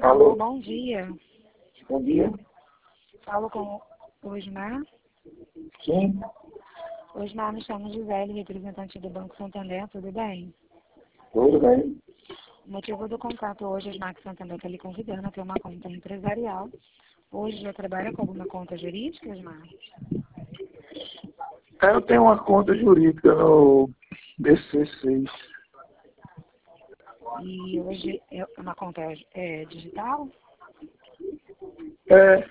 Alô, Alô, bom dia. bom dia. Falo com o Osmar. Sim, Osmar, me chamo Gisele, representante do Banco Santander, tudo bem? tudo bem. O motivo do contato hoje, Osmar, que Santander está lhe convidando a ter uma conta empresarial. Hoje já trabalha com alguma conta jurídica, Osmar? Eu tenho uma conta jurídica no BC6. E hoje é uma conta digital? É,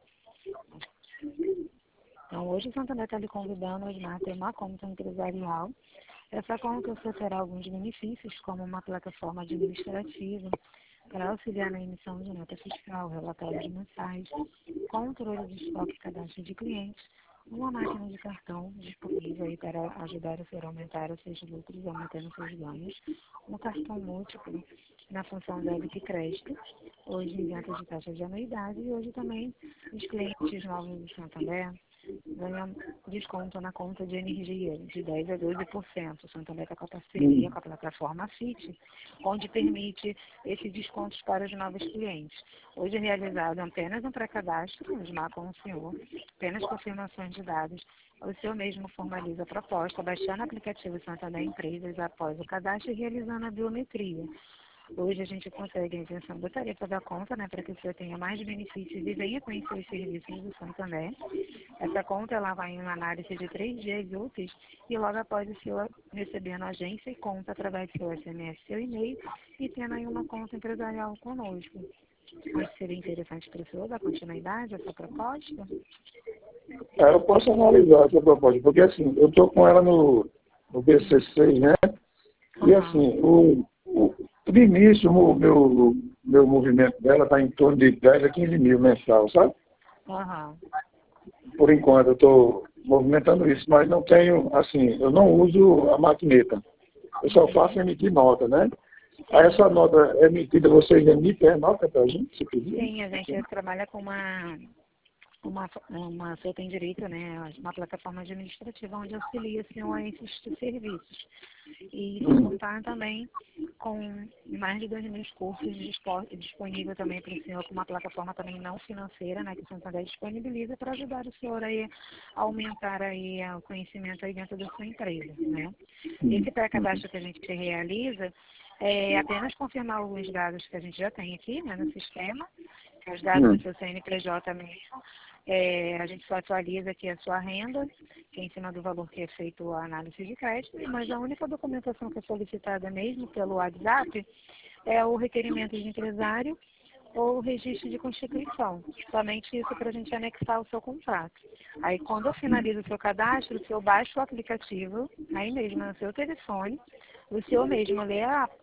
Então, hoje o Santander está lhe convidando, Osmar, a ter uma conta empresarial. Essa conta você terá alguns benefícios, como uma plataforma administrativa para auxiliar na emissão de nota fiscal, relatórios mensais, controle de estoque e cadastro de clientes, uma máquina de cartão disponível aí para ajudar o senhor a aumentar os seus lucros e aumentando os seus ganhos, um cartão múltiplo na função débito e crédito, hoje isento de taxa de anuidade e hoje também os clientes novos do Santander ganham desconto na conta de energia de 10% a 12%. O Santander está com a parceria com a plataforma FIT, onde permite esses descontos para os novos clientes. Hoje é realizado apenas um pré-cadastro, Osmar com o senhor, apenas confirmações de dados. O senhor mesmo formaliza a proposta, baixando o aplicativo Santander Empresas após o cadastro e realizando a biometria. Hoje a gente consegue a isenção da tarifa da conta, né, para que o senhor tenha mais benefícios e venha conhecer os serviços do Santander. Essa conta ela vai em uma análise de 3 dias úteis e logo após o senhor receber na agência e conta através do seu SMS, seu e-mail e tendo aí uma conta empresarial conosco. Acho que seria interessante para o senhor dar continuidade a essa proposta? eu posso analisar essa proposta, porque assim, eu estou com ela no BC6, né? E assim, de início, meu movimento dela está em torno de 10 a 15 mil mensal, sabe? Aham. Por enquanto eu estou movimentando isso, mas não tenho, assim, eu não uso a maquineta. Eu só faço emitir nota, né? Aí essa nota emitida, vocês emitem a nota para a gente, se pedir? Sim, a gente trabalha com você tem direito, né, uma plataforma administrativa onde auxilia o senhor a esses serviços. E sem contar também com mais de 2.000 cursos disponíveis também para o senhor, com uma plataforma também não financeira, né, que o Santander disponibiliza para ajudar o senhor aí a aumentar aí o conhecimento aí dentro da sua empresa, né. Esse pré-cadastro que a gente realiza é apenas confirmar alguns dados que a gente já tem aqui, né, no sistema, que é os dados do seu CNPJ mesmo. A gente só atualiza aqui a sua renda, que é em cima do valor que é feito a análise de crédito, mas a única documentação que é solicitada mesmo pelo WhatsApp é o requerimento de empresário ou o registro de constituição. Somente isso para a gente anexar o seu contrato. Aí, quando eu finalizo o seu cadastro, o senhor baixa o aplicativo, aí mesmo no seu telefone, o senhor mesmo lê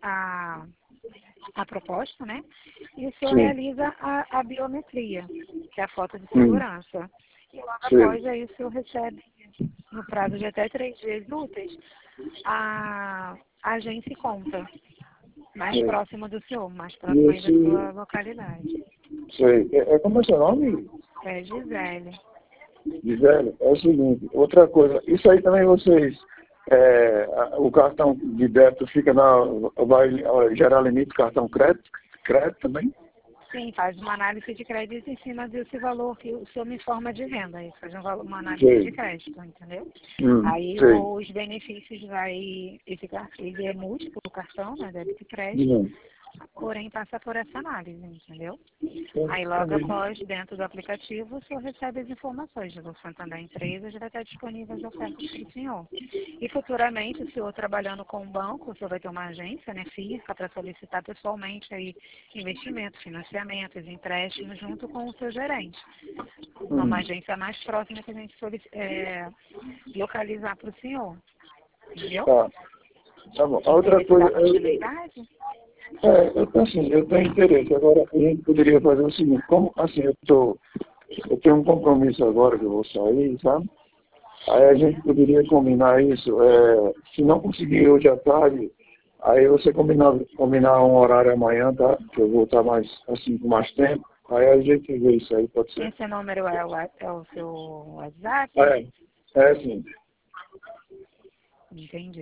a proposta, né? E o senhor Sim, realiza a biometria, que é a foto de segurança. E logo sim. após aí o senhor recebe, no prazo de até 3 dias úteis, a agência e conta mais Sim. próximo do senhor, mais E próximo aí da esse, sua localidade. sei, como é seu nome? É Gisele. Gisele? É o seguinte, outra coisa, isso aí também vocês, o cartão de débito vai gerar limite cartão crédito também? Sim, faz uma análise de crédito em cima desse valor que o senhor me informa de renda. Aí faz uma análise de Sei. crédito, entendeu? Aí Sei. os benefícios ele é múltiplo o cartão, né, débito e crédito, Não. porém passa por essa análise, entendeu? Sim, Aí é logo mesmo. após, dentro do aplicativo, o senhor recebe as informações do Santander Empresas, vai estar disponível as ofertas para o senhor. E futuramente, o senhor trabalhando com o banco, o senhor vai ter uma agência, né, física, para solicitar pessoalmente aí investimentos, financiamentos, empréstimos, junto com o seu gerente. Uma agência mais próxima que a gente localizar para o senhor. Entendeu? Tá, tá bom. A outra Interesse da coisa, continuidade? eu tenho interesse. Agora, a gente poderia fazer o seguinte, como, assim, eu tenho um compromisso agora que eu vou sair, sabe? Aí a gente poderia combinar isso, se não conseguir hoje à tarde, aí você combinar um horário amanhã, tá? Que eu vou estar mais, assim, com mais tempo. Aí a gente vê isso aí, pode ser. Esse número é o seu WhatsApp? É sim. Entendi.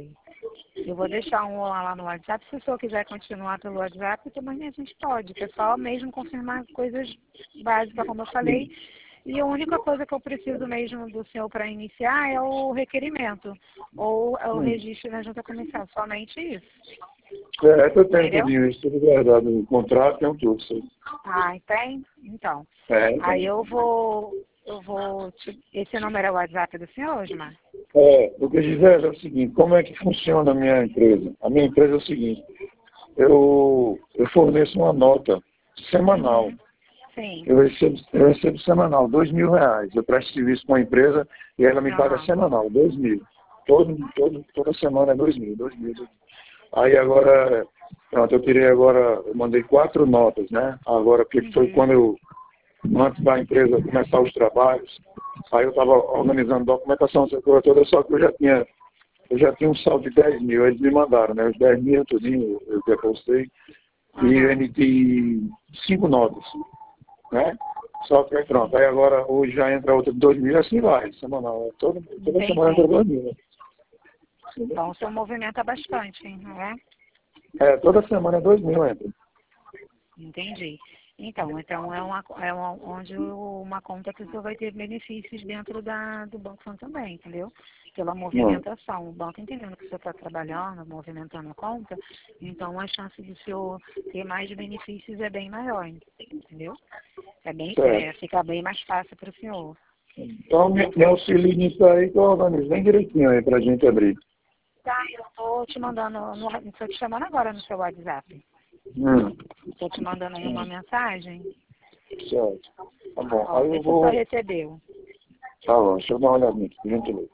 Eu vou deixar um olá lá no WhatsApp. Se o senhor quiser continuar pelo WhatsApp, também a gente pode. Que é só mesmo confirmar coisas básicas, como eu falei. E a única coisa que eu preciso mesmo do senhor para iniciar é o requerimento. Ou é o registro na junta comercial. Somente isso. Eu tenho tudinho isso, tudo verdade. O contrato tem tudo, sim. Ah, tem? Então. Aí eu vou esse número é o WhatsApp do senhor, Osmar? O que Gisele, é o seguinte, como é que funciona a minha empresa? A minha empresa é o seguinte, eu forneço uma nota semanal. Sim. Eu recebo semanal, R$2.000. Eu presto serviço com a empresa e ela me paga semanal, 2.000. Toda semana é 2.000. Aí agora, pronto, eu mandei 4 notas, né? Agora, porque foi quando antes da empresa começar os trabalhos, aí eu estava organizando documentação, essa coisa toda, só que eu já tinha um saldo de 10.000, eles me mandaram, né? Os 10.000, tudinho, eu depositei, e eu emiti 5 notas, né? Só que aí pronto, aí agora hoje já entra outra de 2.000, assim vai, semanal. Toda semana entra 2.000. Né? Então o seu movimenta bastante, não é? Toda semana é 2.000 entra. Entendi. Então onde uma conta que o senhor vai ter benefícios dentro do Banco Santander, entendeu? Pela movimentação. O banco entendendo que o senhor está trabalhando, movimentando a conta, então a chance de o senhor ter mais benefícios é bem maior, entendeu? Fica bem mais fácil para o senhor. Então me auxilie nisso aí que eu organizo bem direitinho aí para a gente abrir. Tá, eu estou te mandando, estou te chamando agora no seu WhatsApp. Estou te mandando aí uma mensagem. Certo. Tá bom. Ó, aí eu vou... você recebeu. Tá bom, deixa eu dar uma olhadinha aqui, por gentileza.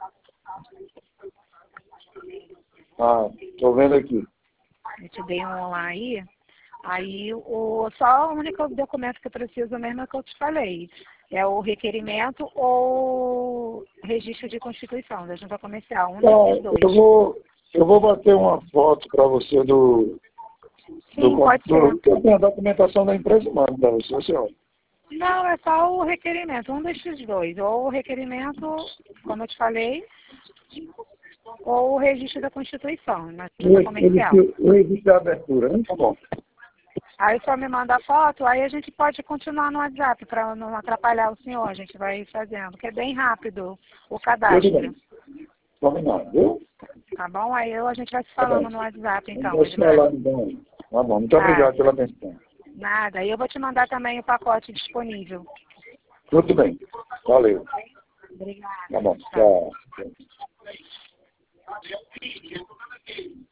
Tô vendo aqui. Eu te dei um online aí. Só o único documento que eu preciso mesmo é o que eu te falei. É o requerimento ou registro de constituição da junta comercial. Desses dois. Eu vou bater uma foto para você pode ser. da documentação da empresa, mano, para você, senhor. Não, é só o requerimento, um desses dois. Ou o requerimento, como eu te falei, ou o registro da Constituição, na junta comercial. O registro da abertura, né? Tá bom. Aí só me manda a foto, aí a gente pode continuar no WhatsApp, para não atrapalhar o senhor, a gente vai fazendo, que é bem rápido o cadastro. Combinado, viu? Tá bom? Aí a gente vai se falando no WhatsApp, então. Vamos falar, então. Tá bom, muito obrigado pela atenção. Nada, aí eu vou te mandar também o pacote disponível. Tudo bem, valeu. Obrigada. Tá bom, tchau.